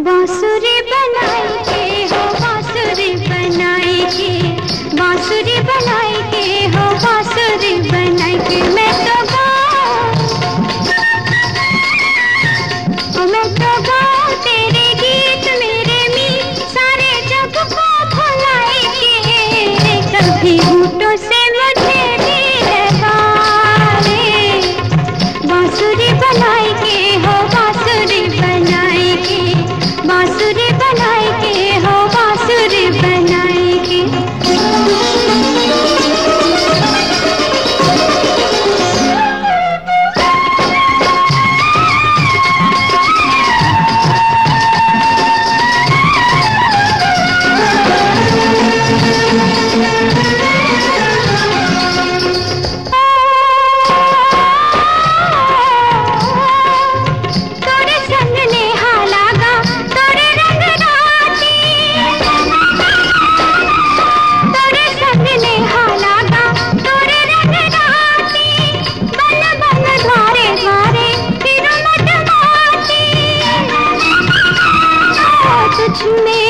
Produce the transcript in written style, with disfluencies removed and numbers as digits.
बांसुरी बनाई के हो, बांसुरी बनाई के, बांसुरी बनाई के हो, बांसुरी बनाई के। मैं तो गाऊं तेरे गीत, मेरे मीत सारे जग को भुलाए के। कभी होठों से मुझे भी लगा रे, बांसुरी बनाई के हो, बांसुरी बनाई के, बांसुरी बनाई के हो, बांसुरी बनाई के। में